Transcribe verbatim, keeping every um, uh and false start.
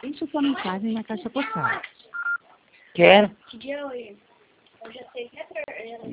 Deixe sua mensagem na caixa postal. Quero. Que dia é hoje? Hoje é sexta,